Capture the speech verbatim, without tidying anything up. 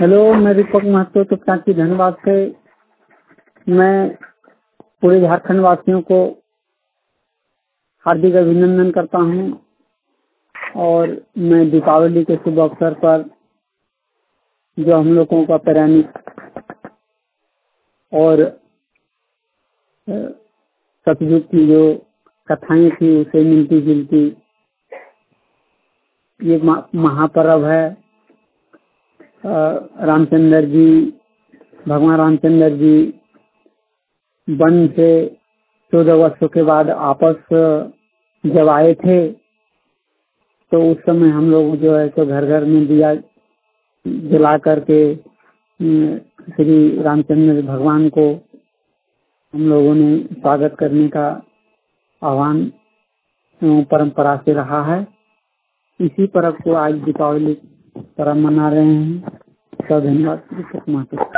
Hello, मैं दीपक महतो तुक्का की धनबाद से। मैं पूरे झारखंड वासियों को हार्दिक अभिनंदन करता हूं और मैं दीपावली के शुभ अवसर पर जो हम लोगों का पौराणिक और सतयुग की जो कथाएं थी उसे मिलती जुलती ये महापर्व है। रामचंद्र जी भगवान रामचंद्र जी वन से चौदह वर्षों के बाद आपस जब आए थे तो उस समय हम लोग जो है तो घर घर में दिया जला करके श्री रामचंद्र भगवान को हम लोगों ने स्वागत करने का आह्वान परंपरा से रहा है। इसी पर्व को आज दीपावली पर्व मना रहे हैं। तो धन्यवाद।